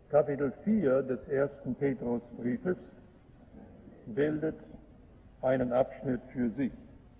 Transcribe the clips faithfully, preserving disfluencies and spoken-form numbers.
Kapitel vier des ersten Petrusbriefes bildet einen Abschnitt für sich.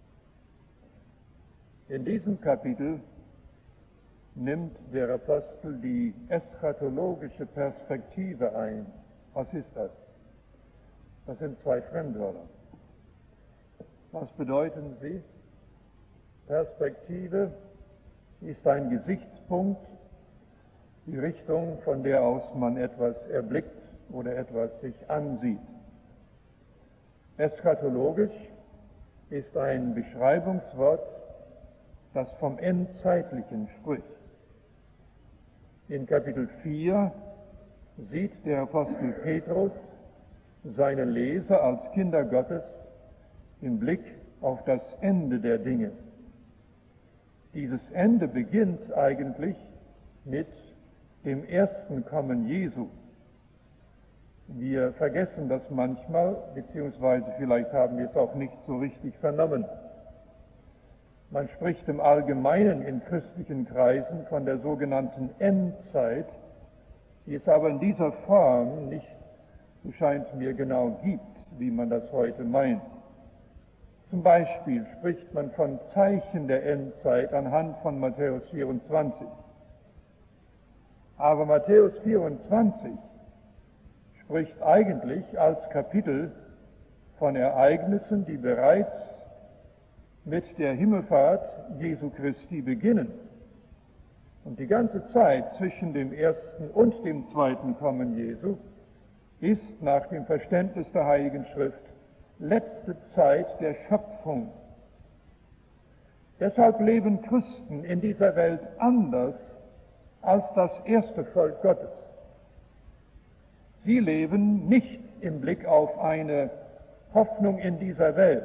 In diesem Kapitel nimmt der Apostel die eschatologische Perspektive ein. Was ist das? Das sind zwei Fremdwörter. Was bedeuten sie? Perspektive ist ein Gesichtspunkt, die Richtung, von der aus man etwas erblickt oder etwas sich ansieht. Eschatologisch ist ein Beschreibungswort, das vom Endzeitlichen spricht. In Kapitel vier sieht der Apostel Petrus seine Leser als Kinder Gottes im Blick auf das Ende der Dinge. Dieses Ende beginnt eigentlich mit dem ersten Kommen Jesu. Wir vergessen das manchmal, beziehungsweise vielleicht haben wir es auch nicht so richtig vernommen. Man spricht im Allgemeinen in christlichen Kreisen von der sogenannten Endzeit, die es aber in dieser Form nicht, so scheint mir, genau gibt, wie man das heute meint. Zum Beispiel spricht man von Zeichen der Endzeit anhand von Matthäus vierundzwanzig. Aber Matthäus vierundzwanzig spricht eigentlich als Kapitel von Ereignissen, die bereits mit der Himmelfahrt Jesu Christi beginnen. Und die ganze Zeit zwischen dem ersten und dem zweiten Kommen Jesu ist nach dem Verständnis der Heiligen Schrift letzte Zeit der Schöpfung. Deshalb leben Christen in dieser Welt anders als das erste Volk Gottes. Sie leben nicht im Blick auf eine Hoffnung in dieser Welt.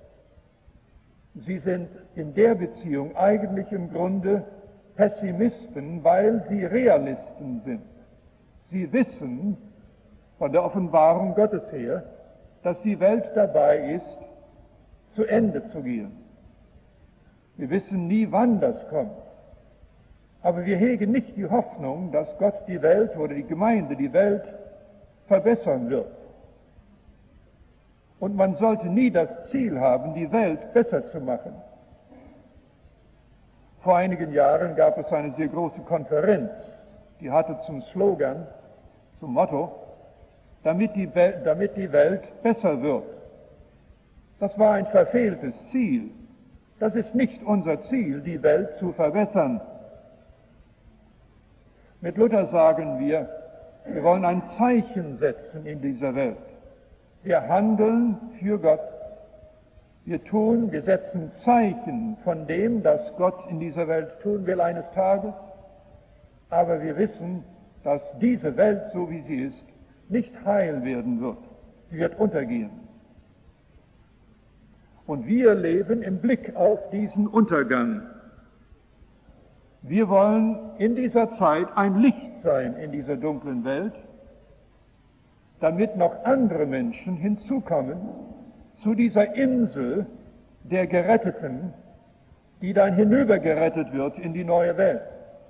Sie sind in der Beziehung eigentlich im Grunde Pessimisten, weil sie Realisten sind. Sie wissen von der Offenbarung Gottes her, dass die Welt dabei ist, zu Ende zu gehen. Wir wissen nie, wann das kommt. Aber wir hegen nicht die Hoffnung, dass Gott die Welt oder die Gemeinde die Welt verbessern wird. Und man sollte nie das Ziel haben, die Welt besser zu machen. Vor einigen Jahren gab es eine sehr große Konferenz, die hatte zum Slogan, zum Motto, damit die, Welt, damit die Welt besser wird. Das war ein verfehltes Ziel. Das ist nicht unser Ziel, die Welt zu verbessern. Mit Luther sagen wir, wir wollen ein Zeichen setzen in dieser Welt. Wir handeln für Gott. Wir tun, wir setzen Zeichen von dem, das Gott in dieser Welt tun will eines Tages. Aber wir wissen, dass diese Welt, so wie sie ist, nicht heil werden wird. Sie wird untergehen. Und wir leben im Blick auf diesen Untergang. Wir wollen in dieser Zeit ein Licht sein in dieser dunklen Welt, damit noch andere Menschen hinzukommen zu dieser Insel der Geretteten, die dann hinübergerettet wird in die neue Welt.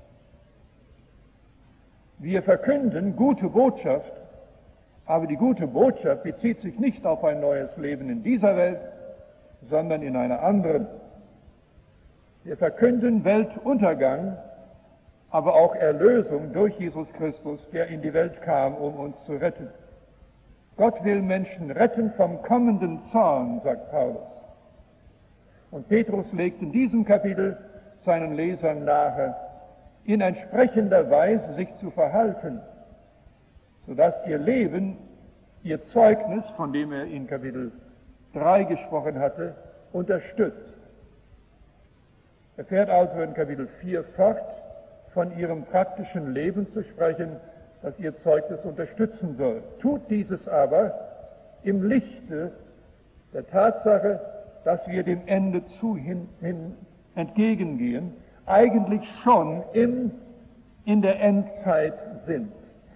Wir verkünden gute Botschaft, aber die gute Botschaft bezieht sich nicht auf ein neues Leben in dieser Welt, sondern in einer anderen. Wir verkünden Weltuntergang, aber auch Erlösung durch Jesus Christus, der in die Welt kam, um uns zu retten. Gott will Menschen retten vom kommenden Zorn, sagt Paulus. Und Petrus legt in diesem Kapitel seinen Lesern nahe, in entsprechender Weise sich zu verhalten, sodass ihr Leben, ihr Zeugnis, von dem er in Kapitel drei gesprochen hatte, unterstützt. Er fährt also in Kapitel vier fort, von ihrem praktischen Leben zu sprechen, das ihr Zeugnis unterstützen soll. Tut dieses aber im Lichte der Tatsache, dass wir dem Ende zu hin, hin entgegengehen, eigentlich schon im, in der Endzeit sind.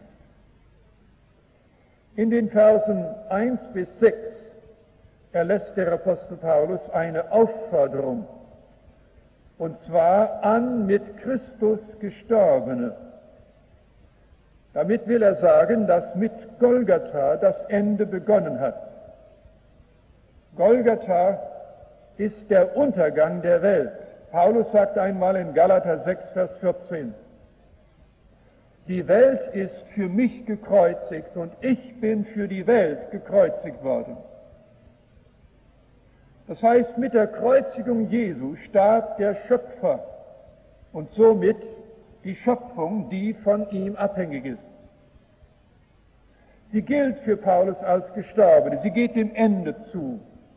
In den Versen eins bis sechs erlässt der Apostel Paulus eine Aufforderung, und zwar an mit Christus Gestorbene. Damit will er sagen, dass mit Golgatha das Ende begonnen hat. Golgatha ist der Untergang der Welt. Paulus sagt einmal in Galater sechs, Vers vierzehn, die Welt ist für mich gekreuzigt und ich bin für die Welt gekreuzigt worden. Das heißt, mit der Kreuzigung Jesu starb der Schöpfer und somit die Schöpfung, die von ihm abhängig ist. Sie gilt für Paulus als gestorben, sie geht dem Ende zu.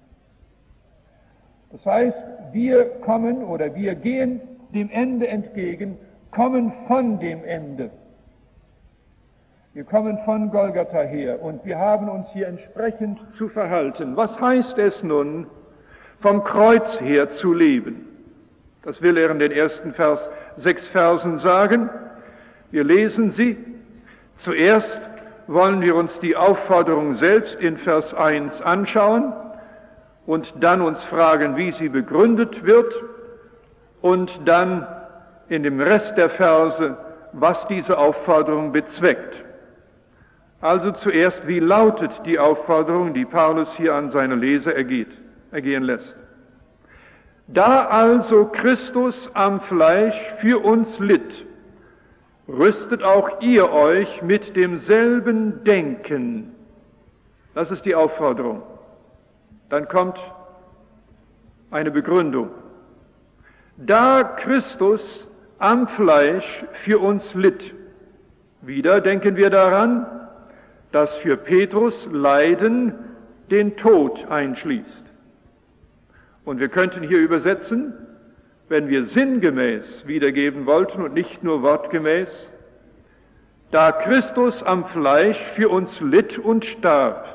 Das heißt, wir kommen oder wir gehen dem Ende entgegen, kommen von dem Ende. Wir kommen von Golgatha her und wir haben uns hier entsprechend zu verhalten. Was heißt es nun, vom Kreuz her zu leben? Das will er in den ersten Vers, sechs Versen sagen. Wir lesen sie. Zuerst wollen wir uns die Aufforderung selbst in Vers eins anschauen und dann uns fragen, wie sie begründet wird und dann in dem Rest der Verse, was diese Aufforderung bezweckt. Also zuerst, wie lautet die Aufforderung, die Paulus hier an seine Leser ergeht, ergehen lässt? Da also Christus am Fleisch für uns litt, rüstet auch ihr euch mit demselben Denken. Das ist die Aufforderung. Dann kommt eine Begründung. Da Christus am Fleisch für uns litt, wieder denken wir daran, dass für Petrus Leiden den Tod einschließt. Und wir könnten hier übersetzen, wenn wir sinngemäß wiedergeben wollten und nicht nur wortgemäß, da Christus am Fleisch für uns litt und starb,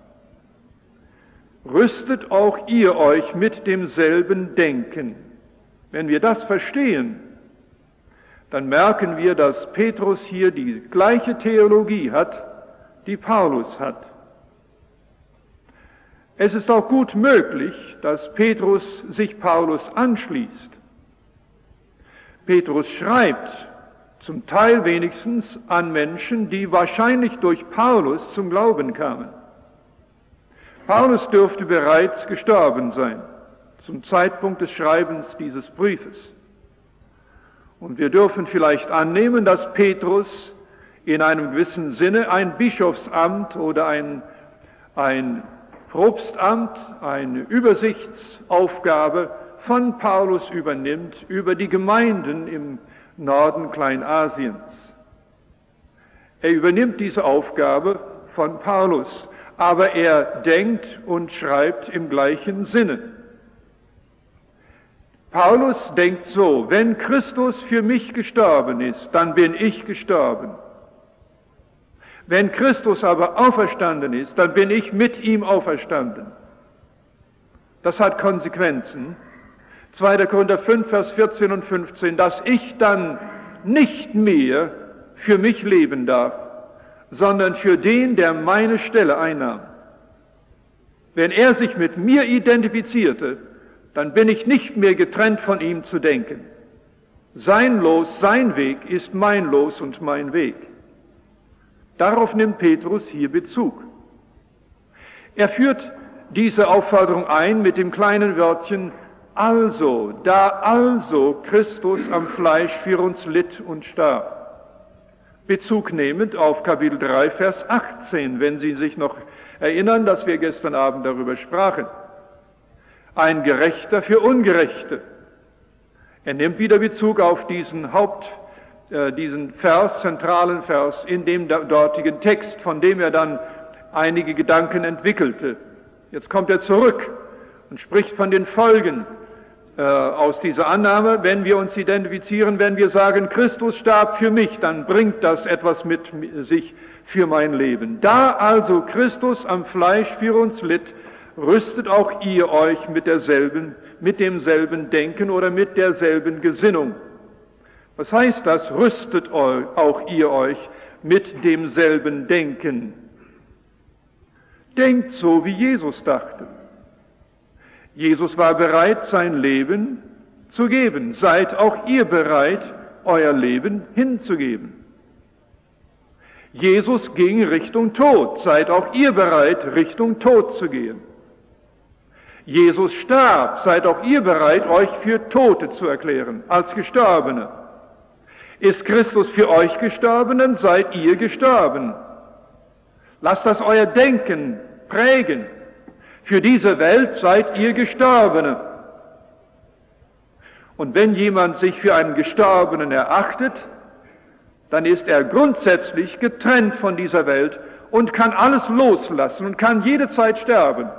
rüstet auch ihr euch mit demselben Denken. Wenn wir das verstehen, dann merken wir, dass Petrus hier die gleiche Theologie hat, die Paulus hat. Es ist auch gut möglich, dass Petrus sich Paulus anschließt. Petrus schreibt, zum Teil wenigstens, an Menschen, die wahrscheinlich durch Paulus zum Glauben kamen. Paulus dürfte bereits gestorben sein, zum Zeitpunkt des Schreibens dieses Briefes. Und wir dürfen vielleicht annehmen, dass Petrus in einem gewissen Sinne ein Bischofsamt oder ein, ein Propstamt, eine Übersichtsaufgabe von Paulus übernimmt über die Gemeinden im Norden Kleinasiens. Er übernimmt diese Aufgabe von Paulus, aber er denkt und schreibt im gleichen Sinne. Paulus denkt so, wenn Christus für mich gestorben ist, dann bin ich gestorben. Wenn Christus aber auferstanden ist, dann bin ich mit ihm auferstanden. Das hat Konsequenzen. zweiter Korinther fünf, Vers vierzehn und fünfzehn, dass ich dann nicht mehr für mich leben darf, sondern für den, der meine Stelle einnahm. Wenn er sich mit mir identifizierte, dann bin ich nicht mehr getrennt von ihm zu denken. Sein Los, sein Weg ist mein Los und mein Weg. Darauf nimmt Petrus hier Bezug. Er führt diese Aufforderung ein mit dem kleinen Wörtchen also, da also Christus am Fleisch für uns litt und starb. Bezug nehmend auf Kapitel drei, Vers achtzehn, wenn Sie sich noch erinnern, dass wir gestern Abend darüber sprachen. Ein Gerechter für Ungerechte. Er nimmt wieder Bezug auf diesen Haupt, äh, diesen Vers, zentralen Vers in dem dortigen Text, von dem er dann einige Gedanken entwickelte. Jetzt kommt er zurück und spricht von den Folgen äh, aus dieser Annahme. Wenn wir uns identifizieren, wenn wir sagen, Christus starb für mich, dann bringt das etwas mit sich für mein Leben. Da also Christus am Fleisch für uns litt, rüstet auch ihr euch mit derselben, mit demselben Denken oder mit derselben Gesinnung. Was heißt das? Rüstet auch ihr euch mit demselben Denken. Denkt so, wie Jesus dachte. Jesus war bereit, sein Leben zu geben. Seid auch ihr bereit, euer Leben hinzugeben. Jesus ging Richtung Tod. Seid auch ihr bereit, Richtung Tod zu gehen. Jesus starb. Seid auch ihr bereit, euch für Tote zu erklären, als Gestorbene. Ist Christus für euch gestorben, dann seid ihr gestorben. Lasst das euer Denken prägen. Für diese Welt seid ihr Gestorbene. Und wenn jemand sich für einen Gestorbenen erachtet, dann ist er grundsätzlich getrennt von dieser Welt und kann alles loslassen und kann jederzeit sterben.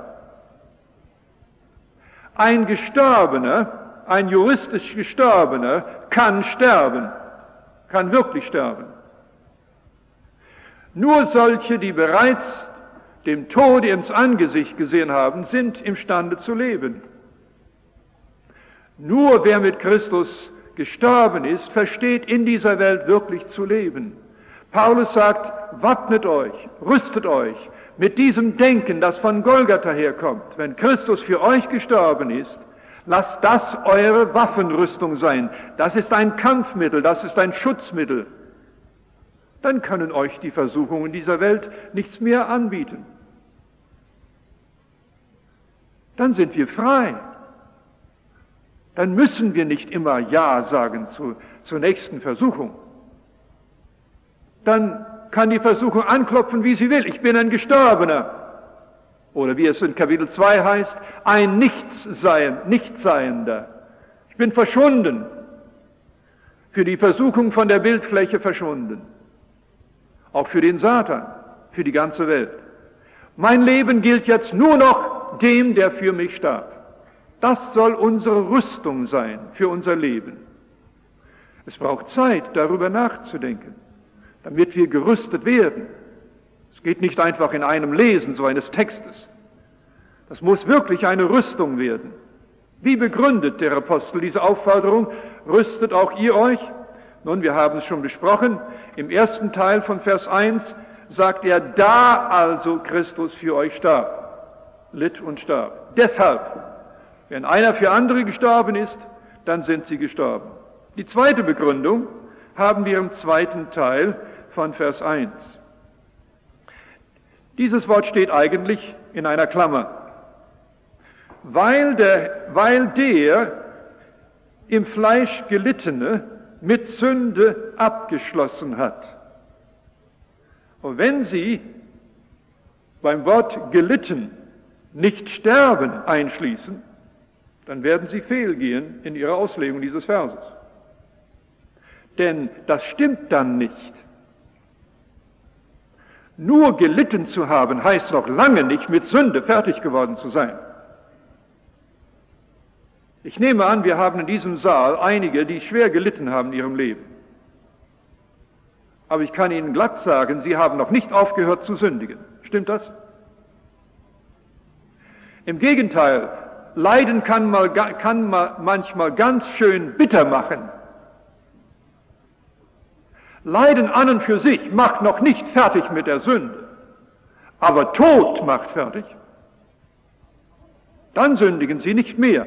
Ein Gestorbener, ein juristisch Gestorbener kann sterben, kann wirklich sterben. Nur solche, die bereits dem Tode ins Angesicht gesehen haben, sind imstande zu leben. Nur wer mit Christus gestorben ist, versteht in dieser Welt wirklich zu leben. Paulus sagt, wappnet euch, rüstet euch mit diesem Denken, das von Golgatha herkommt. Wenn Christus für euch gestorben ist, lasst das eure Waffenrüstung sein. Das ist ein Kampfmittel, das ist ein Schutzmittel. Dann können euch die Versuchungen dieser Welt nichts mehr anbieten. Dann sind wir frei. Dann müssen wir nicht immer Ja sagen zu, zur nächsten Versuchung. Dann kann die Versuchung anklopfen, wie sie will. Ich bin ein Gestorbener. Oder wie es in Kapitel zwei heißt, ein Nichtssein, Nichtseiender. Ich bin verschwunden. Für die Versuchung von der Bildfläche verschwunden. Auch für den Satan, für die ganze Welt. Mein Leben gilt jetzt nur noch dem, der für mich starb. Das soll unsere Rüstung sein für unser Leben. Es braucht Zeit, darüber nachzudenken, damit wir gerüstet werden. Es geht nicht einfach in einem Lesen so eines Textes. Das muss wirklich eine Rüstung werden. Wie begründet der Apostel diese Aufforderung? Rüstet auch ihr euch? Nun, wir haben es schon besprochen. Im ersten Teil von Vers eins sagt er, da also Christus für euch starb, litt und starb. Deshalb, wenn einer für andere gestorben ist, dann sind sie gestorben. Die zweite Begründung haben wir im zweiten Teil von Vers eins. Dieses Wort steht eigentlich in einer Klammer. Weil der, weil der im Fleisch Gelittene mit Sünde abgeschlossen hat. Und wenn Sie beim Wort gelitten nicht sterben einschließen, dann werden Sie fehlgehen in Ihrer Auslegung dieses Verses. Denn das stimmt dann nicht. Nur gelitten zu haben, heißt noch lange nicht, mit Sünde fertig geworden zu sein. Ich nehme an, wir haben in diesem Saal einige, die schwer gelitten haben in ihrem Leben. Aber ich kann Ihnen glatt sagen, Sie haben noch nicht aufgehört zu sündigen. Stimmt das? Im Gegenteil, Leiden kann, mal, kann mal manchmal ganz schön bitter machen. Leiden an und für sich macht noch nicht fertig mit der Sünde, aber Tod macht fertig. Dann sündigen Sie nicht mehr.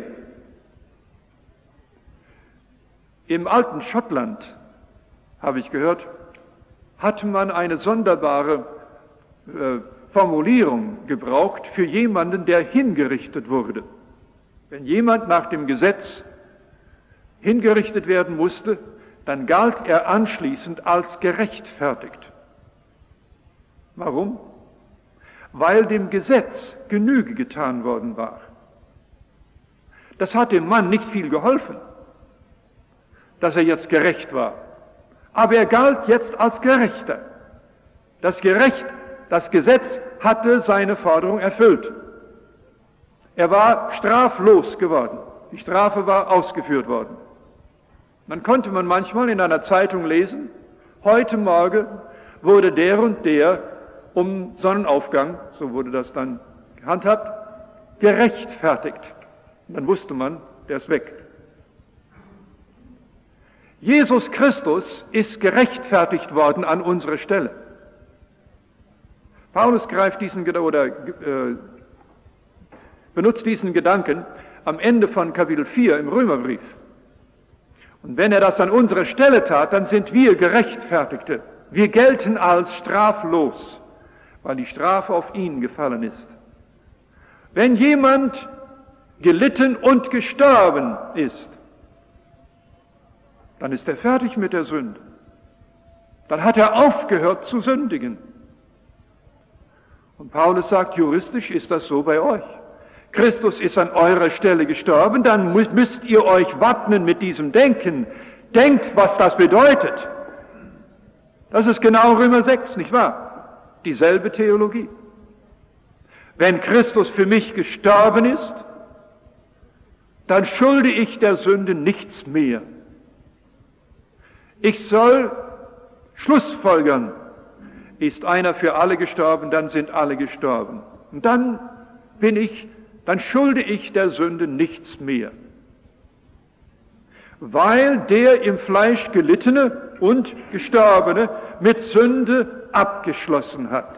Im alten Schottland, habe ich gehört, hat man eine sonderbare äh, Formulierung gebraucht für jemanden, der hingerichtet wurde. Wenn jemand nach dem Gesetz hingerichtet werden musste, dann galt er anschließend als gerechtfertigt. Warum? Weil dem Gesetz Genüge getan worden war. Das hat dem Mann nicht viel geholfen, dass er jetzt gerecht war. Aber er galt jetzt als Gerechter. Das, Gerecht, das Gesetz hatte seine Forderung erfüllt. Er war straflos geworden. Die Strafe war ausgeführt worden. Dann konnte man manchmal in einer Zeitung lesen, heute Morgen wurde der und der um Sonnenaufgang, so wurde das dann gehandhabt, gerechtfertigt. Und dann wusste man, der ist weg. Jesus Christus ist gerechtfertigt worden an unserer Stelle. Paulus greift diesen oder äh, benutzt diesen Gedanken am Ende von Kapitel vier im Römerbrief. Und wenn er das an unserer Stelle tat, dann sind wir Gerechtfertigte. Wir gelten als straflos, weil die Strafe auf ihn gefallen ist. Wenn jemand gelitten und gestorben ist, dann ist er fertig mit der Sünde. Dann hat er aufgehört zu sündigen. Und Paulus sagt, juristisch ist das so bei euch. Christus ist an eurer Stelle gestorben, dann müsst ihr euch wappnen mit diesem Denken. Denkt, was das bedeutet. Das ist genau Römer sechs, nicht wahr? Dieselbe Theologie. Wenn Christus für mich gestorben ist, dann schulde ich der Sünde nichts mehr. Ich soll schlussfolgern, ist einer für alle gestorben, dann sind alle gestorben. Und dann bin ich, dann schulde ich der Sünde nichts mehr. Weil der im Fleisch gelittene und gestorbene mit Sünde abgeschlossen hat.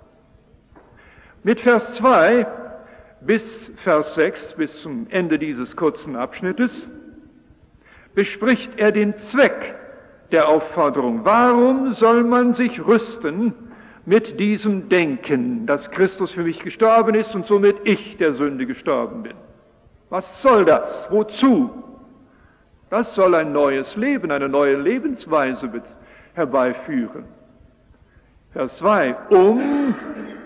Mit Vers zwei bis Vers sechs, bis zum Ende dieses kurzen Abschnittes, bespricht er den Zweck der Aufforderung. Warum soll man sich rüsten mit diesem Denken, dass Christus für mich gestorben ist und somit ich der Sünde gestorben bin? Was soll das? Wozu? Das soll ein neues Leben, eine neue Lebensweise herbeiführen. Vers zwei, um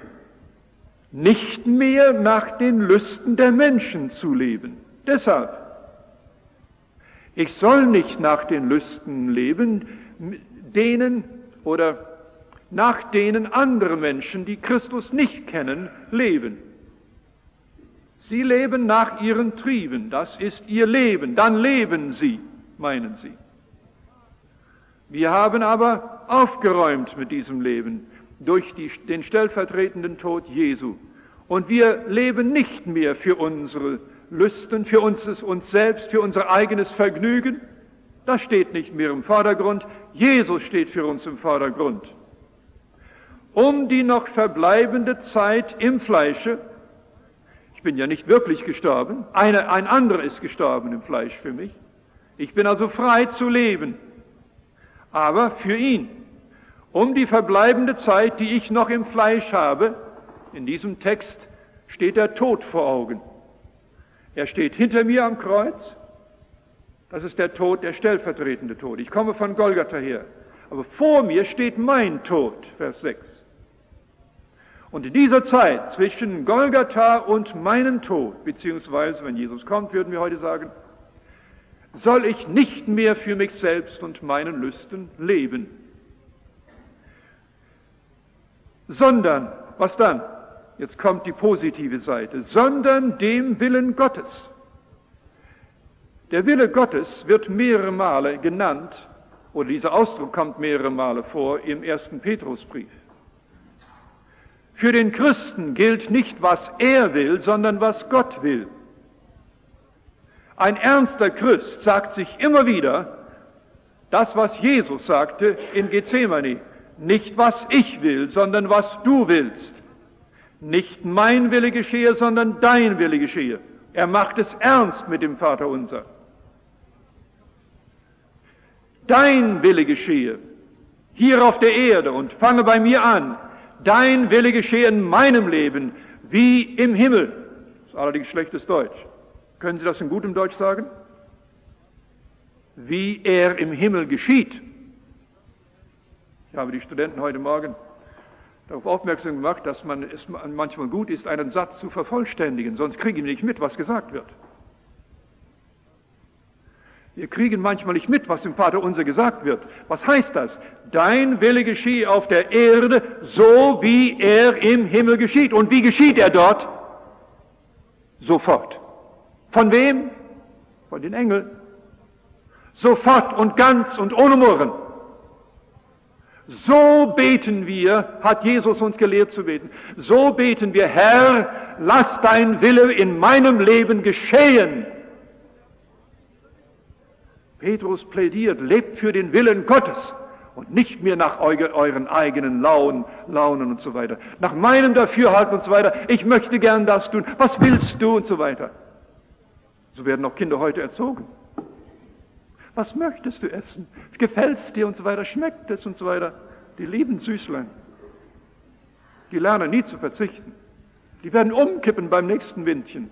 nicht mehr nach den Lüsten der Menschen zu leben. Deshalb, ich soll nicht nach den Lüsten leben, denen oder nach denen andere Menschen, die Christus nicht kennen, leben. Sie leben nach ihren Trieben, das ist ihr Leben, dann leben sie, meinen sie. Wir haben aber aufgeräumt mit diesem Leben durch die, den stellvertretenden Tod Jesu. Und wir leben nicht mehr für unsere Lüsten, für uns, uns selbst, für unser eigenes Vergnügen. Das steht nicht mehr im Vordergrund. Jesus steht für uns im Vordergrund. Um die noch verbleibende Zeit im Fleische, ich bin ja nicht wirklich gestorben, eine, ein anderer ist gestorben im Fleisch für mich. Ich bin also frei zu leben, aber für ihn. Um die verbleibende Zeit, die ich noch im Fleisch habe, in diesem Text steht der Tod vor Augen. Er steht hinter mir am Kreuz, das ist der Tod, der stellvertretende Tod. Ich komme von Golgatha her, aber vor mir steht mein Tod, Vers sechs. Und in dieser Zeit zwischen Golgatha und meinem Tod, beziehungsweise, wenn Jesus kommt, würden wir heute sagen, soll ich nicht mehr für mich selbst und meinen Lüsten leben, sondern, was dann? Jetzt kommt die positive Seite, sondern dem Willen Gottes. Der Wille Gottes wird mehrere Male genannt, oder dieser Ausdruck kommt mehrere Male vor im ersten Petrusbrief. Für den Christen gilt nicht, was er will, sondern was Gott will. Ein ernster Christ sagt sich immer wieder das, was Jesus sagte in Gethsemane. Nicht, was ich will, sondern was du willst. Nicht mein Wille geschehe, sondern dein Wille geschehe. Er macht es ernst mit dem Vaterunser. Dein Wille geschehe, hier auf der Erde, und fange bei mir an. Dein Wille geschehe in meinem Leben, wie im Himmel. Das ist allerdings schlechtes Deutsch. Können Sie das in gutem Deutsch sagen? Wie er im Himmel geschieht. Ich habe die Studenten heute Morgen darauf aufmerksam gemacht, dass man es manchmal gut ist, einen Satz zu vervollständigen, sonst kriegen wir nicht mit, was gesagt wird. Wir kriegen manchmal nicht mit, was im Vaterunser gesagt wird. Was heißt das? Dein Wille geschehe auf der Erde, so wie er im Himmel geschieht. Und wie geschieht er dort? Sofort. Von wem? Von den Engeln. Sofort und ganz und ohne Murren. So beten wir, hat Jesus uns gelehrt zu beten, so beten wir, Herr, lass dein Wille in meinem Leben geschehen. Petrus plädiert, lebt für den Willen Gottes und nicht mehr nach eu- euren eigenen Launen, Launen und so weiter. Nach meinem Dafürhalten und so weiter. Ich möchte gern das tun. Was willst du und so weiter. So werden auch Kinder heute erzogen. Was möchtest du essen? Gefällt es dir und so weiter? Schmeckt es und so weiter? Die lieben Süßlein. Die lernen nie zu verzichten. Die werden umkippen beim nächsten Windchen.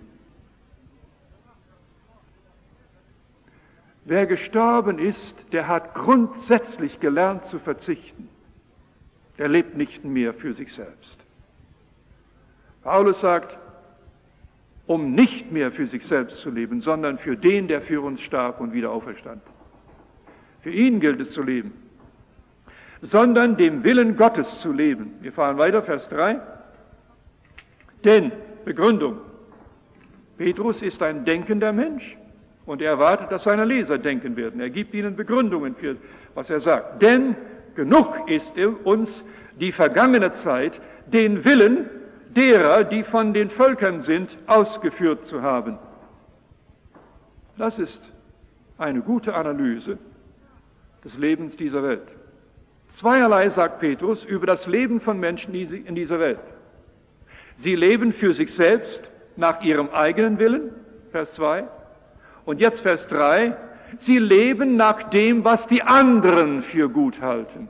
Wer gestorben ist, der hat grundsätzlich gelernt zu verzichten. Der lebt nicht mehr für sich selbst. Paulus sagt, um nicht mehr für sich selbst zu leben, sondern für den, der für uns starb und wieder auferstand. Für ihn gilt es zu leben, sondern dem Willen Gottes zu leben. Wir fahren weiter, Vers drei. Denn, Begründung, Petrus ist ein denkender Mensch und er erwartet, dass seine Leser denken werden. Er gibt ihnen Begründungen für, was er sagt. Denn genug ist uns die vergangene Zeit, den Willen derer, die von den Völkern sind, ausgeführt zu haben. Das ist eine gute Analyse des Lebens dieser Welt. Zweierlei sagt Petrus über das Leben von Menschen in dieser Welt. Sie leben für sich selbst nach ihrem eigenen Willen, Vers zwei. Und jetzt Vers drei. Sie leben nach dem, was die anderen für gut halten.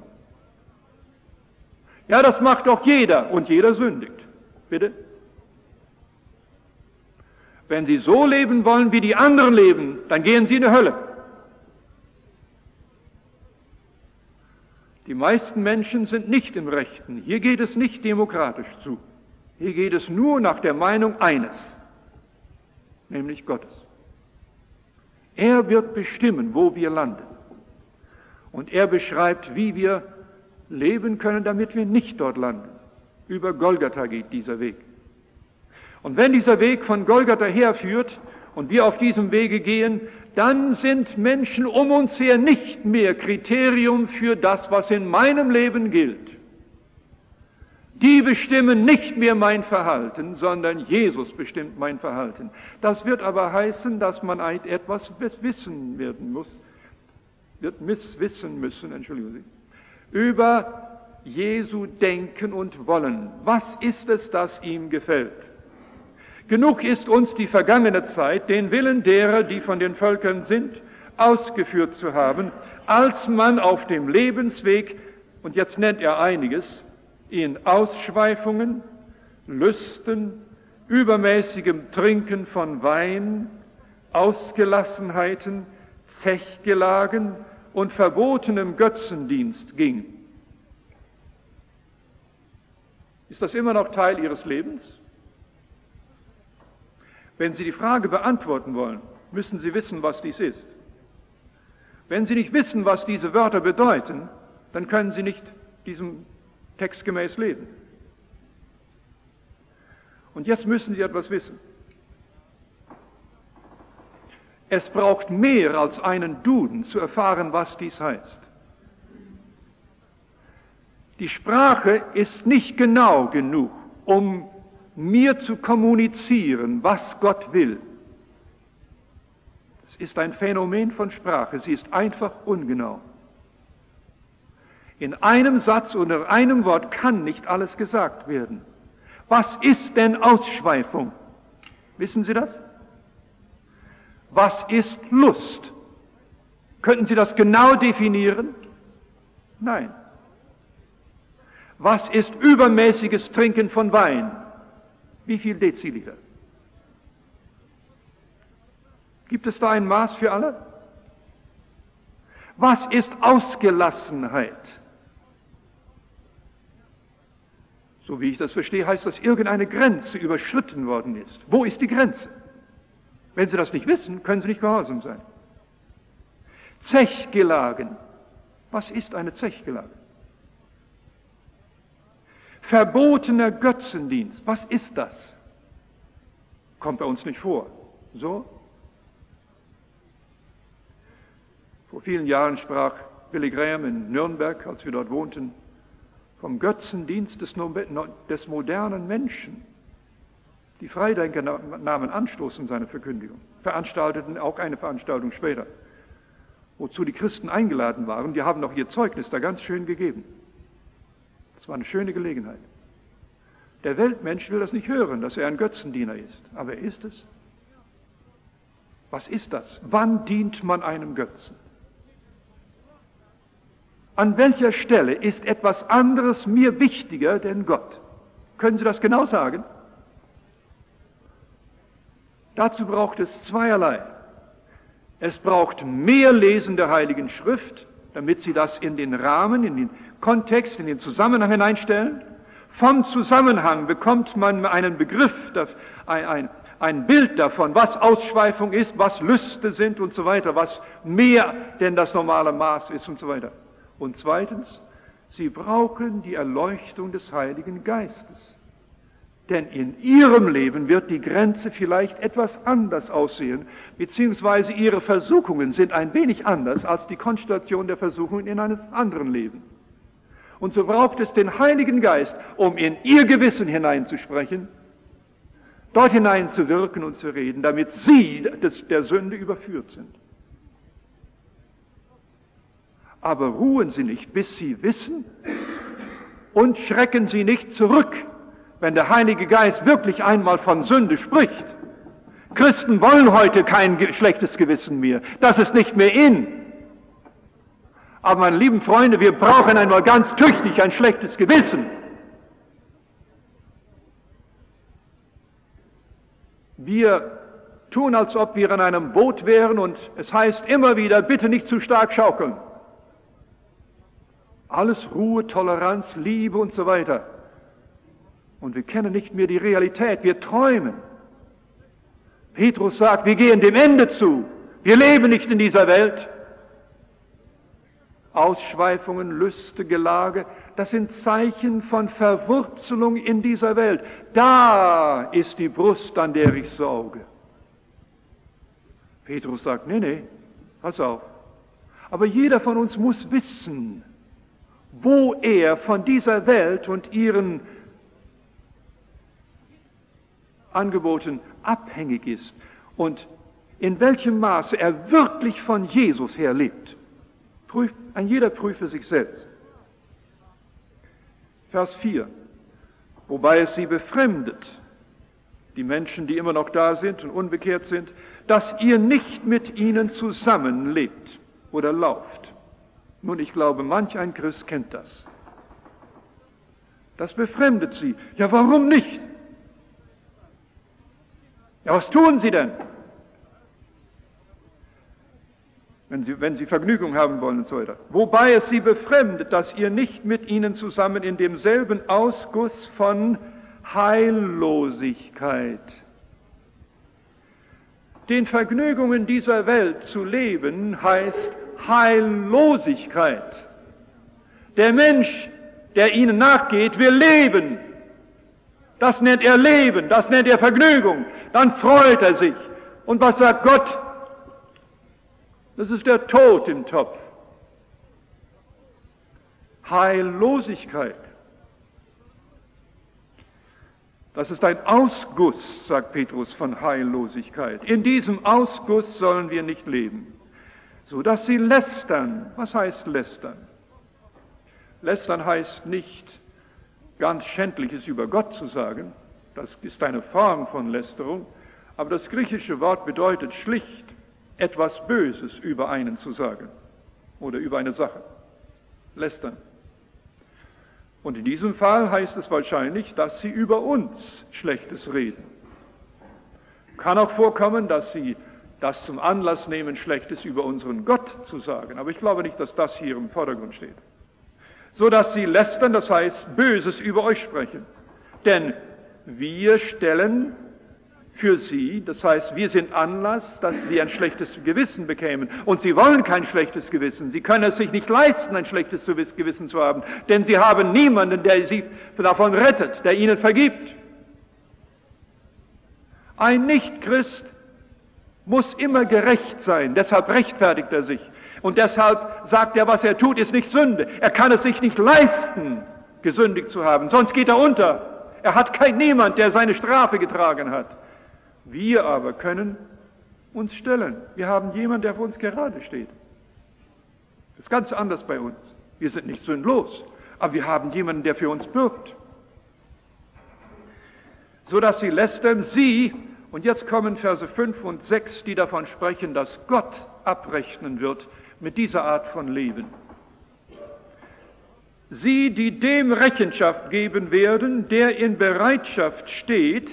Ja, das macht doch jeder und jeder sündigt. Bitte? Wenn Sie so leben wollen, wie die anderen leben, dann gehen Sie in die Hölle. Die meisten Menschen sind nicht im Rechten. Hier geht es nicht demokratisch zu. Hier geht es nur nach der Meinung eines, nämlich Gottes. Er wird bestimmen, wo wir landen. Und er beschreibt, wie wir leben können, damit wir nicht dort landen. Über Golgatha geht dieser Weg. Und wenn dieser Weg von Golgatha herführt und wir auf diesem Wege gehen, dann sind Menschen um uns her nicht mehr Kriterium für das, was in meinem Leben gilt. Die bestimmen nicht mehr mein Verhalten, sondern Jesus bestimmt mein Verhalten. Das wird aber heißen, dass man etwas wissen werden muss, wird wissen müssen, entschuldigen Sie, über Jesu Denken und Wollen. Was ist es, das ihm gefällt? Genug ist uns die vergangene Zeit, den Willen derer, die von den Völkern sind, ausgeführt zu haben, als man auf dem Lebensweg, und jetzt nennt er einiges, in Ausschweifungen, Lüsten, übermäßigem Trinken von Wein, Ausgelassenheiten, Zechgelagen und verbotenem Götzendienst ging. Ist das immer noch Teil Ihres Lebens? Wenn Sie die Frage beantworten wollen, müssen Sie wissen, was dies ist. Wenn Sie nicht wissen, was diese Wörter bedeuten, dann können Sie nicht diesem Text gemäß leben. Und jetzt müssen Sie etwas wissen. Es braucht mehr als einen Duden zu erfahren, was dies heißt. Die Sprache ist nicht genau genug, um mir zu kommunizieren, was Gott will. Es ist ein Phänomen von Sprache, sie ist einfach ungenau. In einem Satz oder einem Wort kann nicht alles gesagt werden. Was ist denn Ausschweifung? Wissen Sie das? Was ist Lust? Könnten Sie das genau definieren? Nein. Was ist übermäßiges Trinken von Wein? Wie viel Deziliter? Gibt es da ein Maß für alle? Was ist Ausgelassenheit? So wie ich das verstehe, heißt das, irgendeine Grenze überschritten worden ist. Wo ist die Grenze? Wenn Sie das nicht wissen, können Sie nicht gehorsam sein. Zechgelagen. Was ist eine Zechgelage? Verbotener Götzendienst. Was ist das? Kommt bei uns nicht vor. So? Vor vielen Jahren sprach Billy Graham in Nürnberg, als wir dort wohnten, vom Götzendienst des, des modernen Menschen. Die Freidenker nahmen Anstoß in seine Verkündigung, veranstalteten auch eine Veranstaltung später, wozu die Christen eingeladen waren. Die haben noch ihr Zeugnis da ganz schön gegeben. Das war eine schöne Gelegenheit. Der Weltmensch will das nicht hören, dass er ein Götzendiener ist. Aber er ist es. Was ist das? Wann dient man einem Götzen? An welcher Stelle ist etwas anderes mir wichtiger denn Gott? Können Sie das genau sagen? Dazu braucht es zweierlei. Es braucht mehr Lesen der Heiligen Schrift, damit Sie das in den Rahmen, in den Kontext, in den Zusammenhang hineinstellen. Vom Zusammenhang bekommt man einen Begriff, ein, ein, ein Bild davon, was Ausschweifung ist, was Lüste sind und so weiter, was mehr denn das normale Maß ist und so weiter. Und zweitens, Sie brauchen die Erleuchtung des Heiligen Geistes. Denn in Ihrem Leben wird die Grenze vielleicht etwas anders aussehen, beziehungsweise Ihre Versuchungen sind ein wenig anders als die Konstellation der Versuchungen in einem anderen Leben. Und so braucht es den Heiligen Geist, um in Ihr Gewissen hineinzusprechen, dort hineinzuwirken und zu reden, damit Sie des, der Sünde überführt sind. Aber ruhen Sie nicht, bis Sie wissen, und schrecken Sie nicht zurück, wenn der Heilige Geist wirklich einmal von Sünde spricht. Christen wollen heute kein schlechtes Gewissen mehr. Das ist nicht mehr in. Aber meine lieben Freunde, wir brauchen einmal ganz tüchtig ein schlechtes Gewissen. Wir tun, als ob wir in einem Boot wären und es heißt immer wieder, bitte nicht zu stark schaukeln. Alles Ruhe, Toleranz, Liebe und so weiter. Und wir kennen nicht mehr die Realität, wir träumen. Petrus sagt, wir gehen dem Ende zu. Wir leben nicht in dieser Welt. Ausschweifungen, Lüste, Gelage, das sind Zeichen von Verwurzelung in dieser Welt. Da ist die Brust, an der ich sauge. Petrus sagt, nee, nee, pass auf. Aber jeder von uns muss wissen, wo er von dieser Welt und ihren Angeboten abhängig ist und in welchem Maße er wirklich von Jesus her lebt. Prüf, ein jeder prüfe sich selbst. Vers vier. Wobei es sie befremdet, die Menschen, die immer noch da sind und unbekehrt sind, dass ihr nicht mit ihnen zusammenlebt oder lauft. Nun, ich glaube, manch ein Christ kennt das. Das befremdet sie. Ja, warum nicht? Ja, was tun Sie denn? Wenn Sie, wenn Sie Vergnügung haben wollen und so weiter. Wobei es Sie befremdet, dass ihr nicht mit ihnen zusammen in demselben Ausguss von Heillosigkeit, den Vergnügungen dieser Welt zu leben, heißt Heillosigkeit. Der Mensch, der ihnen nachgeht, will leben. Das nennt er Leben, das nennt er Vergnügung. Dann freut er sich. Und was sagt Gott? Das ist der Tod im Topf. Heillosigkeit. Das ist ein Ausguss, sagt Petrus, von Heillosigkeit. In diesem Ausguss sollen wir nicht leben, so dass sie lästern. Was heißt lästern? Lästern heißt nicht, ganz Schändliches über Gott zu sagen. Das ist eine Form von Lästerung. Aber das griechische Wort bedeutet schlicht, etwas Böses über einen zu sagen oder über eine Sache. Lästern. Und in diesem Fall heißt es wahrscheinlich, dass sie über uns Schlechtes reden. Kann auch vorkommen, dass sie das zum Anlass nehmen, Schlechtes über unseren Gott zu sagen. Aber ich glaube nicht, dass das hier im Vordergrund steht. So dass sie lästern, das heißt Böses über euch sprechen. Denn wir stellen für sie, das heißt, wir sind Anlass, dass sie ein schlechtes Gewissen bekämen. Und sie wollen kein schlechtes Gewissen. Sie können es sich nicht leisten, ein schlechtes Gewissen zu haben. Denn sie haben niemanden, der sie davon rettet, der ihnen vergibt. Ein Nichtchrist muss immer gerecht sein. Deshalb rechtfertigt er sich. Und deshalb sagt er, was er tut, ist nicht Sünde. Er kann es sich nicht leisten, gesündigt zu haben. Sonst geht er unter. Er hat kein niemand, der seine Strafe getragen hat. Wir aber können uns stellen. Wir haben jemanden, der für uns gerade steht. Das ist ganz anders bei uns. Wir sind nicht sündlos, aber wir haben jemanden, der für uns bürgt. So dass sie lästern, sie, und jetzt kommen Verse fünf und sechs, die davon sprechen, dass Gott abrechnen wird mit dieser Art von Leben. Sie, die dem Rechenschaft geben werden, der in Bereitschaft steht.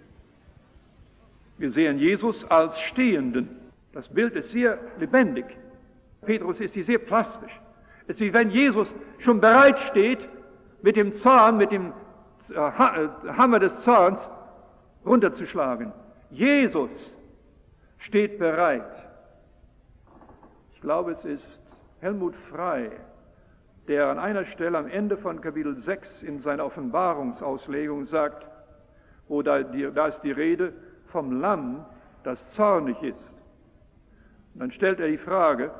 Wir sehen Jesus als Stehenden. Das Bild ist sehr lebendig. Petrus ist hier sehr plastisch. Es ist wie wenn Jesus schon bereit steht, mit dem Zahn, mit dem Hammer des Zahns runterzuschlagen. Jesus steht bereit. Ich glaube, es ist Helmut Frey, der an einer Stelle am Ende von Kapitel sechs in seiner Offenbarungsauslegung sagt, wo da, die, da ist die Rede vom Lamm, das zornig ist. Und dann stellt er die Frage,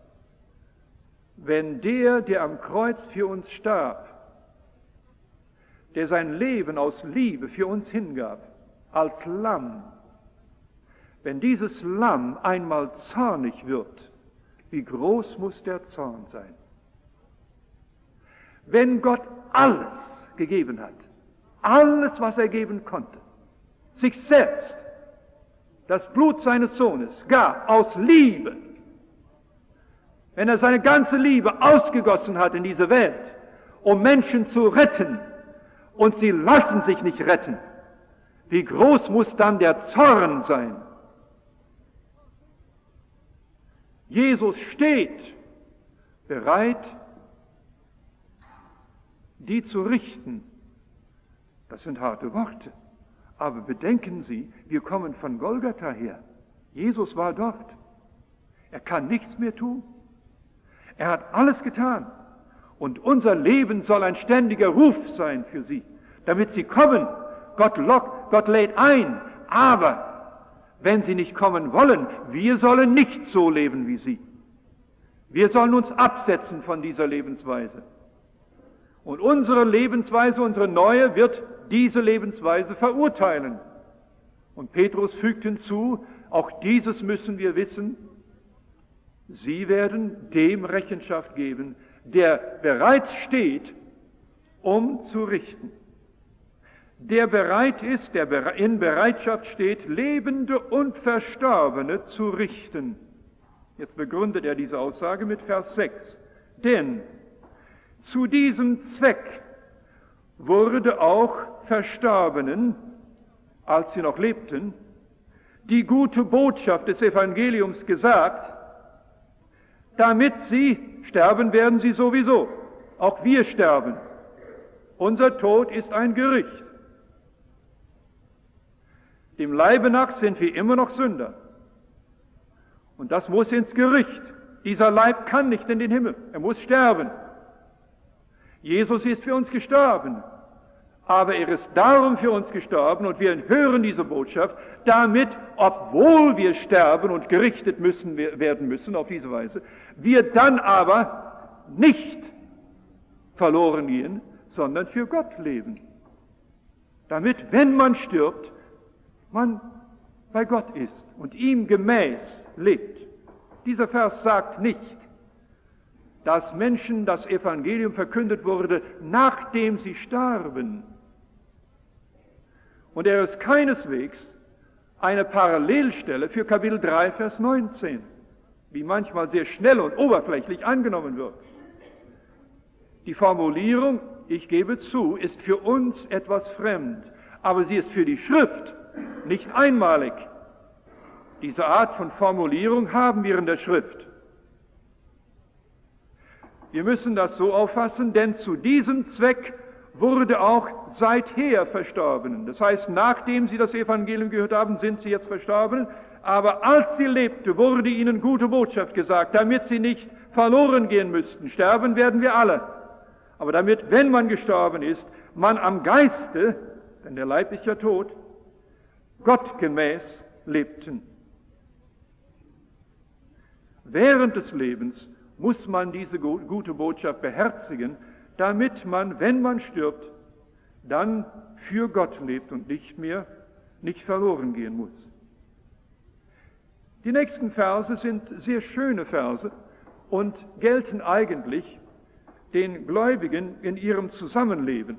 wenn der, der am Kreuz für uns starb, der sein Leben aus Liebe für uns hingab, als Lamm, wenn dieses Lamm einmal zornig wird, wie groß muss der Zorn sein? Wenn Gott alles gegeben hat, alles, was er geben konnte, sich selbst, das Blut seines Sohnes gab aus Liebe, wenn er seine ganze Liebe ausgegossen hat in diese Welt, um Menschen zu retten, und sie lassen sich nicht retten, wie groß muss dann der Zorn sein? Jesus steht bereit, die zu richten. Das sind harte Worte. Aber bedenken Sie, wir kommen von Golgatha her. Jesus war dort. Er kann nichts mehr tun. Er hat alles getan. Und unser Leben soll ein ständiger Ruf sein für Sie, damit Sie kommen. Gott lockt, Gott lädt ein. Aber wenn Sie nicht kommen wollen, wir sollen nicht so leben wie Sie. Wir sollen uns absetzen von dieser Lebensweise. Und unsere Lebensweise, unsere neue, wird diese Lebensweise verurteilen. Und Petrus fügt hinzu, auch dieses müssen wir wissen, Sie werden dem Rechenschaft geben, der bereits steht, um zu richten. Der bereit ist, der in Bereitschaft steht, Lebende und Verstorbene zu richten. Jetzt begründet er diese Aussage mit Vers sechs. Denn zu diesem Zweck wurde auch Verstorbenen, als sie noch lebten, die gute Botschaft des Evangeliums gesagt, damit sie, sterben werden sie sowieso, auch wir sterben. Unser Tod ist ein Gericht. Dem Leibe nach sind wir immer noch Sünder. Und das muss ins Gericht. Dieser Leib kann nicht in den Himmel. Er muss sterben. Jesus ist für uns gestorben. Aber er ist darum für uns gestorben und wir hören diese Botschaft, damit, obwohl wir sterben und gerichtet müssen, werden müssen auf diese Weise, wir dann aber nicht verloren gehen, sondern für Gott leben. Damit, wenn man stirbt, man bei Gott ist und ihm gemäß lebt. Dieser Vers sagt nicht, dass Menschen das Evangelium verkündet wurde, nachdem sie starben. Und er ist keineswegs eine Parallelstelle für Kapitel drei, Vers neunzehn, wie manchmal sehr schnell und oberflächlich angenommen wird. Die Formulierung, ich gebe zu, ist für uns etwas fremd, aber sie ist für die Schrift nicht einmalig. Diese Art von Formulierung haben wir in der Schrift. Wir müssen das so auffassen, denn zu diesem Zweck wurde auch seither Verstorbenen. Das heißt, nachdem sie das Evangelium gehört haben, sind sie jetzt verstorben. Aber als sie lebte, wurde ihnen gute Botschaft gesagt, damit sie nicht verloren gehen müssten. Sterben werden wir alle. Aber damit, wenn man gestorben ist, man am Geiste, denn der Leib ist ja tot, gottgemäß lebten. Während des Lebens muss man diese gute Botschaft beherzigen, damit man, wenn man stirbt, dann für Gott lebt und nicht mehr, nicht verloren gehen muss. Die nächsten Verse sind sehr schöne Verse und gelten eigentlich den Gläubigen in ihrem Zusammenleben.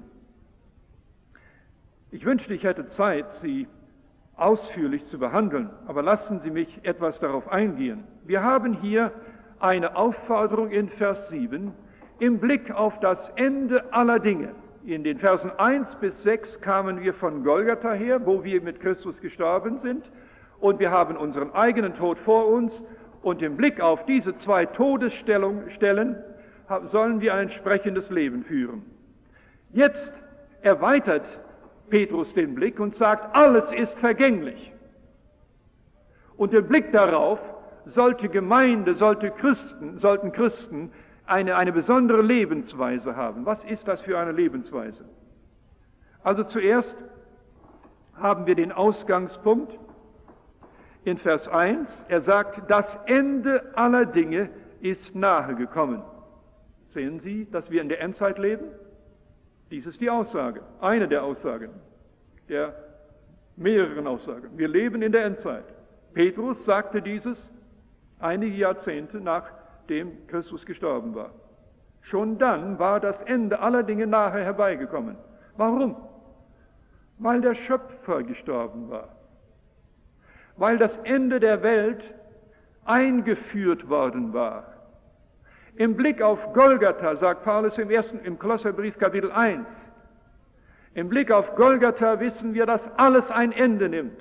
Ich wünschte, ich hätte Zeit, sie ausführlich zu behandeln, aber lassen Sie mich etwas darauf eingehen. Wir haben hier eine Aufforderung in Vers sieben, im Blick auf das Ende aller Dinge. In den Versen eins bis sechs kamen wir von Golgatha her, wo wir mit Christus gestorben sind, und wir haben unseren eigenen Tod vor uns, und im Blick auf diese zwei Todesstellen sollen wir ein entsprechendes Leben führen. Jetzt erweitert Petrus den Blick und sagt, alles ist vergänglich. Und im Blick darauf sollte Gemeinde, sollte Christen, sollten Christen eine, eine besondere Lebensweise haben. Was ist das für eine Lebensweise? Also zuerst haben wir den Ausgangspunkt in Vers eins. Er sagt, das Ende aller Dinge ist nahe gekommen. Sehen Sie, dass wir in der Endzeit leben? Dies ist die Aussage, eine der Aussagen, der mehreren Aussagen. Wir leben in der Endzeit. Petrus sagte dieses einige Jahrzehnte nachdem Christus gestorben war. Schon dann war das Ende aller Dinge nahe herbeigekommen. Warum? Weil der Schöpfer gestorben war. Weil das Ende der Welt eingeführt worden war. Im Blick auf Golgatha, sagt Paulus im ersten, im Kolosserbrief Kapitel eins, im Blick auf Golgatha wissen wir, dass alles ein Ende nimmt.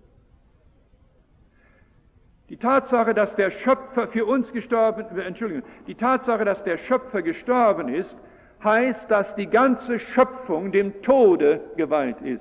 Die Tatsache, dass der Schöpfer für uns gestorben, Entschuldigung, die Tatsache, dass der Schöpfer gestorben ist, heißt, dass die ganze Schöpfung dem Tode geweiht ist.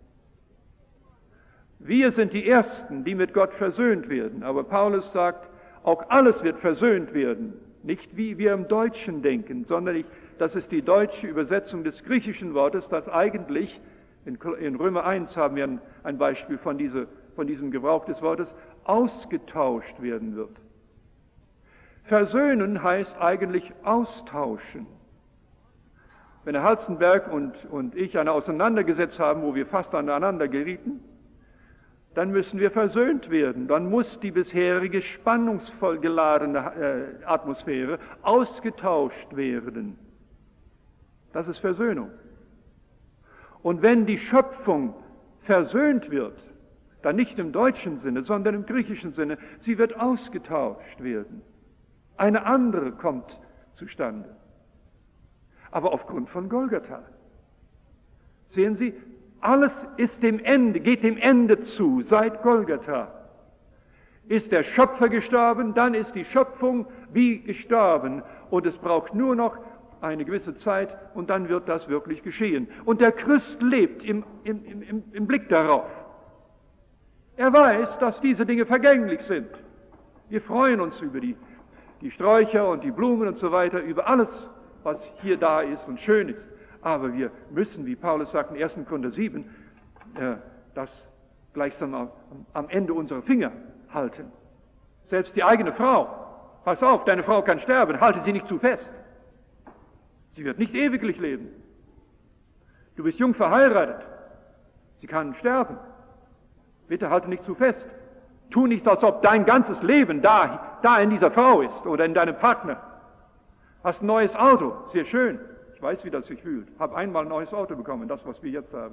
Wir sind die Ersten, die mit Gott versöhnt werden, aber Paulus sagt, auch alles wird versöhnt werden. Nicht wie wir im Deutschen denken, sondern ich, das ist die deutsche Übersetzung des griechischen Wortes, das eigentlich, in, in Römer eins haben wir ein, ein Beispiel von, diese, von diesem Gebrauch des Wortes, ausgetauscht werden wird. Versöhnen heißt eigentlich austauschen. Wenn Herr Halstenberg und, und ich eine auseinandergesetzt haben, wo wir fast aneinander gerieten, dann müssen wir versöhnt werden. Dann muss die bisherige spannungsvoll geladene äh, Atmosphäre ausgetauscht werden. Das ist Versöhnung. Und wenn die Schöpfung versöhnt wird, dann nicht im deutschen Sinne, sondern im griechischen Sinne, sie wird ausgetauscht werden. Eine andere kommt zustande. Aber aufgrund von Golgatha. Sehen Sie, alles ist dem Ende, geht dem Ende zu, seit Golgatha. Ist der Schöpfer gestorben, dann ist die Schöpfung wie gestorben und es braucht nur noch eine gewisse Zeit und dann wird das wirklich geschehen. Und der Christ lebt im, im, im, im Blick darauf. Er weiß, dass diese Dinge vergänglich sind. Wir freuen uns über die, die Sträucher und die Blumen und so weiter, über alles, was hier da ist und schön ist. Aber wir müssen, wie Paulus sagt in ersten Korinther sieben, äh, das gleichsam am, am Ende unserer Finger halten. Selbst die eigene Frau, pass auf, deine Frau kann sterben, halte sie nicht zu fest. Sie wird nicht ewiglich leben. Du bist jung verheiratet, sie kann sterben. Bitte halte nicht zu fest. Tu nicht, als ob dein ganzes Leben da, da in dieser Frau ist oder in deinem Partner. Hast ein neues Auto, sehr schön. Ich weiß, wie das sich fühlt. Hab einmal ein neues Auto bekommen, das, was wir jetzt haben.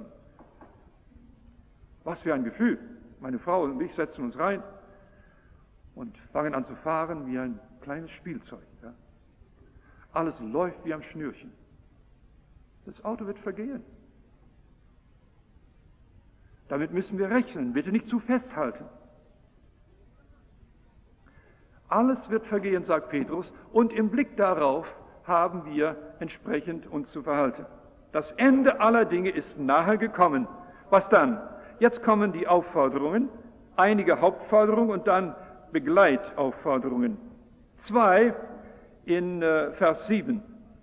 Was für ein Gefühl. Meine Frau und ich setzen uns rein und fangen an zu fahren wie ein kleines Spielzeug. Ja. Alles läuft wie am Schnürchen. Das Auto wird vergehen. Damit müssen wir rechnen, bitte nicht zu festhalten. Alles wird vergehen, sagt Petrus, und im Blick darauf haben wir entsprechend uns zu verhalten. Das Ende aller Dinge ist nahe gekommen. Was dann? Jetzt kommen die Aufforderungen, einige Hauptforderungen und dann Begleitaufforderungen. Zwei in äh, Vers sieben.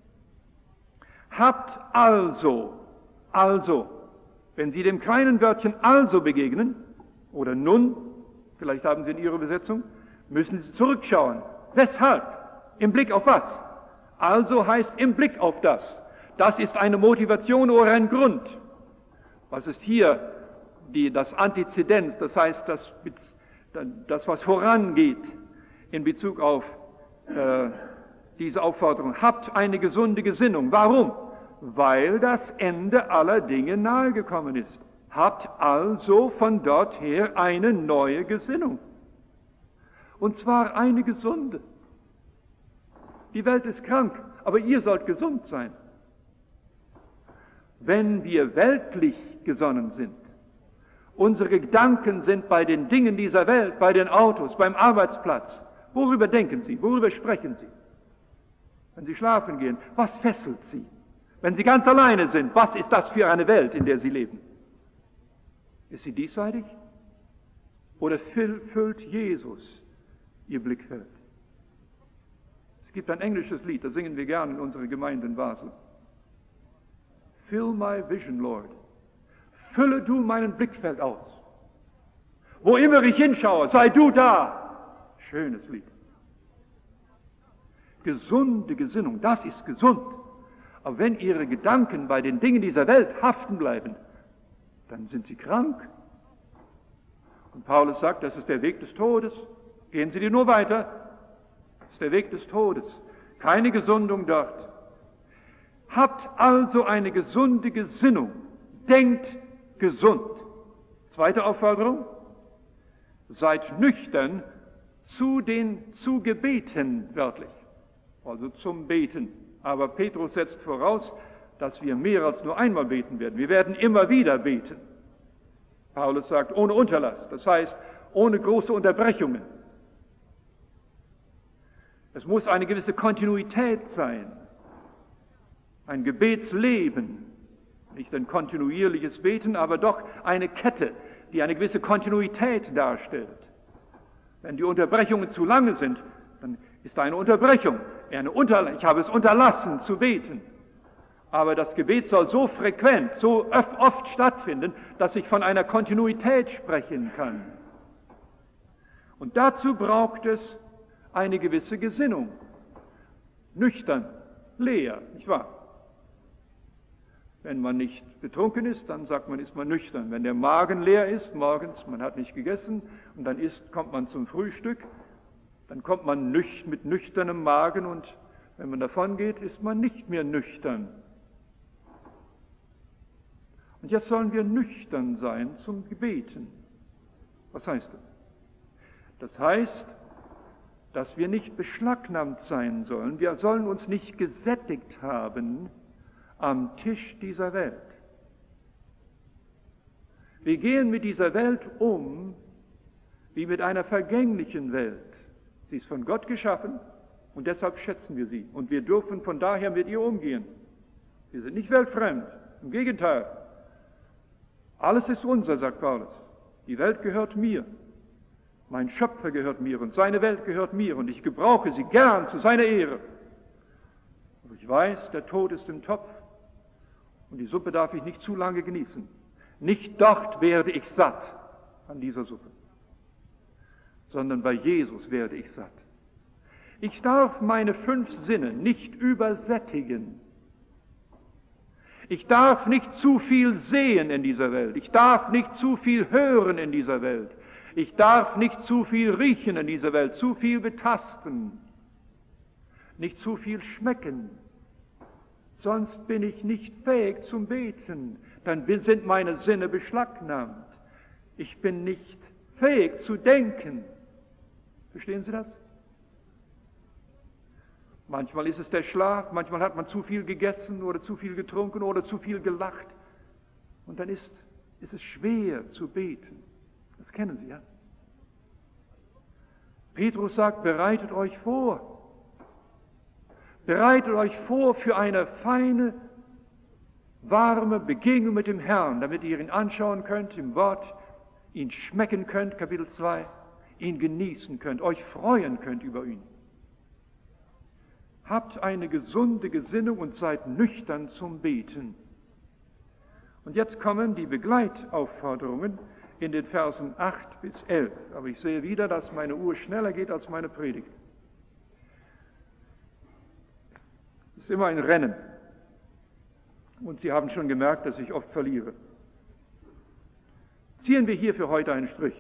Habt also, also, wenn Sie dem kleinen Wörtchen also begegnen, oder nun, vielleicht haben Sie in Ihrer Übersetzung, müssen Sie zurückschauen. Weshalb? Im Blick auf was? Also heißt im Blick auf das. Das ist eine Motivation oder ein Grund. Was ist hier die, das Antizident, das heißt das, das, was vorangeht in Bezug auf äh, diese Aufforderung. Habt eine gesunde Gesinnung. Warum? Weil das Ende aller Dinge nahe gekommen ist. Habt also von dort her eine neue Gesinnung. Und zwar eine gesunde. Die Welt ist krank, aber ihr sollt gesund sein. Wenn wir weltlich gesonnen sind, unsere Gedanken sind bei den Dingen dieser Welt, bei den Autos, beim Arbeitsplatz, worüber denken Sie, worüber sprechen Sie? Wenn Sie schlafen gehen, was fesselt Sie? Wenn Sie ganz alleine sind, was ist das für eine Welt, in der Sie leben? Ist sie diesseitig? Oder füllt Jesus Ihr Blickfeld? Es gibt ein englisches Lied, das singen wir gerne in unserer Gemeinde in Basel. Fill my vision, Lord. Fülle du meinen Blickfeld aus. Wo immer ich hinschaue, sei du da. Schönes Lied. Gesunde Gesinnung, das ist gesund. Aber wenn Ihre Gedanken bei den Dingen dieser Welt haften bleiben, dann sind Sie krank. Und Paulus sagt, das ist der Weg des Todes. Gehen Sie dir nur weiter. Das ist der Weg des Todes. Keine Gesundung dort. Habt also eine gesunde Gesinnung. Denkt gesund. Zweite Aufforderung. Seid nüchtern zu den, zu Gebeten, wörtlich. Also zum Beten. Aber Petrus setzt voraus, dass wir mehr als nur einmal beten werden. Wir werden immer wieder beten. Paulus sagt, ohne Unterlass. Das heißt, ohne große Unterbrechungen. Es muss eine gewisse Kontinuität sein. Ein Gebetsleben. Nicht ein kontinuierliches Beten, aber doch eine Kette, die eine gewisse Kontinuität darstellt. Wenn die Unterbrechungen zu lange sind, dann ist eine Unterbrechung. Eine Unter- ich habe es unterlassen zu beten. Aber das Gebet soll so frequent, so oft stattfinden, dass ich von einer Kontinuität sprechen kann. Und dazu braucht es eine gewisse Gesinnung. Nüchtern, leer, nicht wahr? Wenn man nicht betrunken ist, dann sagt man, ist man nüchtern. Wenn der Magen leer ist, morgens, man hat nicht gegessen, und dann isst, kommt man zum Frühstück, dann kommt man nüch- mit nüchternem Magen, und wenn man davon geht, ist man nicht mehr nüchtern. Und jetzt sollen wir nüchtern sein zum Gebeten. Was heißt das? Das heißt, dass wir nicht beschlagnahmt sein sollen. Wir sollen uns nicht gesättigt haben am Tisch dieser Welt. Wir gehen mit dieser Welt um wie mit einer vergänglichen Welt. Sie ist von Gott geschaffen und deshalb schätzen wir sie. Und wir dürfen von daher mit ihr umgehen. Wir sind nicht weltfremd, im Gegenteil. Alles ist unser, sagt Paulus. Die Welt gehört mir. Mein Schöpfer gehört mir und seine Welt gehört mir und ich gebrauche sie gern zu seiner Ehre. Aber ich weiß, der Tod ist im Topf und die Suppe darf ich nicht zu lange genießen. Nicht dort werde ich satt an dieser Suppe, sondern bei Jesus werde ich satt. Ich darf meine fünf Sinne nicht übersättigen. Ich darf nicht zu viel sehen in dieser Welt. Ich darf nicht zu viel hören in dieser Welt. Ich darf nicht zu viel riechen in dieser Welt, zu viel betasten, nicht zu viel schmecken. Sonst bin ich nicht fähig zum Beten. Dann sind meine Sinne beschlagnahmt. Ich bin nicht fähig zu denken. Verstehen Sie das? Manchmal ist es der Schlaf, manchmal hat man zu viel gegessen oder zu viel getrunken oder zu viel gelacht. Und dann ist, ist es schwer zu beten. Das kennen Sie, ja? Petrus sagt, bereitet euch vor. Bereitet euch vor für eine feine, warme Begegnung mit dem Herrn, damit ihr ihn anschauen könnt im Wort, ihn schmecken könnt, Kapitel zwei, ihn genießen könnt, euch freuen könnt über ihn. Habt eine gesunde Gesinnung und seid nüchtern zum Beten. Und jetzt kommen die Begleitaufforderungen in den Versen acht bis elf. Aber ich sehe wieder, dass meine Uhr schneller geht als meine Predigt. Es ist immer ein Rennen. Und Sie haben schon gemerkt, dass ich oft verliere. Ziehen wir hier für heute einen Strich.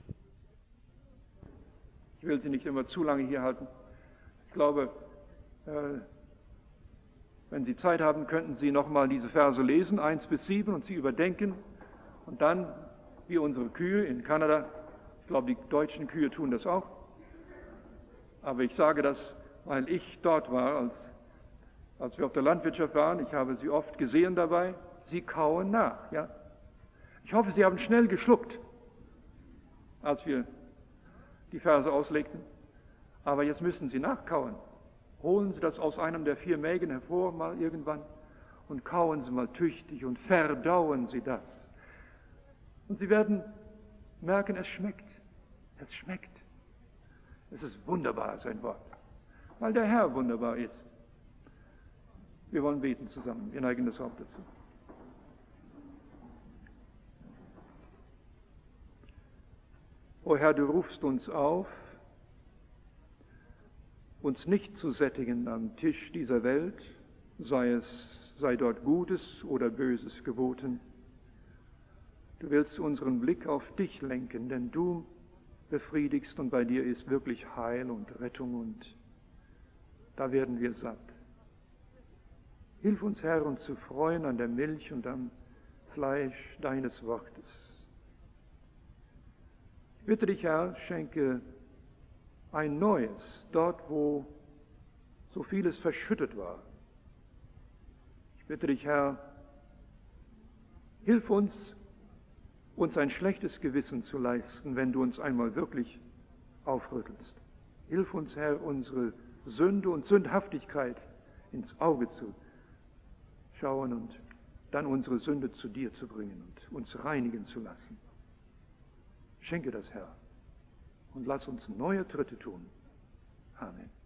Ich will Sie nicht immer zu lange hier halten. Ich glaube, äh, wenn Sie Zeit haben, könnten Sie nochmal diese Verse lesen, eins bis sieben, und sie überdenken. Und dann, wie unsere Kühe in Kanada, ich glaube, die deutschen Kühe tun das auch. Aber ich sage das, weil ich dort war, als Als wir auf der Landwirtschaft waren, ich habe Sie oft gesehen dabei, Sie kauen nach, ja. Ich hoffe, Sie haben schnell geschluckt, als wir die Verse auslegten. Aber jetzt müssen Sie nachkauen. Holen Sie das aus einem der vier Mägen hervor, mal irgendwann, und kauen Sie mal tüchtig und verdauen Sie das. Und Sie werden merken, es schmeckt. Es schmeckt. Es ist wunderbar, sein Wort, weil der Herr wunderbar ist. Wir wollen beten zusammen. Wir neigen das Haupt dazu. O Herr, du rufst uns auf, uns nicht zu sättigen am Tisch dieser Welt, sei es, sei dort Gutes oder Böses geboten. Du willst unseren Blick auf dich lenken, denn du befriedigst und bei dir ist wirklich Heil und Rettung und da werden wir satt. Hilf uns, Herr, uns zu freuen an der Milch und am Fleisch deines Wortes. Ich bitte dich, Herr, schenke ein Neues, dort wo so vieles verschüttet war. Ich bitte dich, Herr, hilf uns, uns ein schlechtes Gewissen zu leisten, wenn du uns einmal wirklich aufrüttelst. Hilf uns, Herr, unsere Sünde und Sündhaftigkeit ins Auge zu schauen und dann unsere Sünde zu dir zu bringen und uns reinigen zu lassen. Schenke das, Herr, und lass uns neue Tritte tun. Amen.